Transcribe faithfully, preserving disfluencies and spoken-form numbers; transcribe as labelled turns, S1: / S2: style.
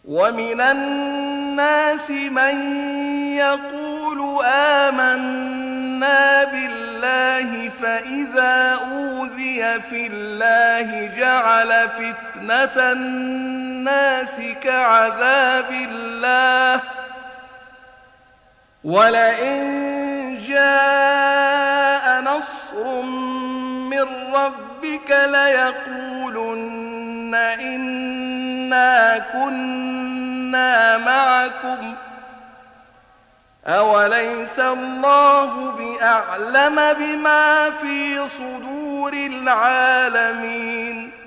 S1: ومن الناس من يقول آمنا بالله فإذا أوذي في الله جعل فتنة الناس كعذاب الله ولئن جاء نصر من ربك ليقولن إنا كنا معكم أوليس الله بأعلم بما في صدور العالمين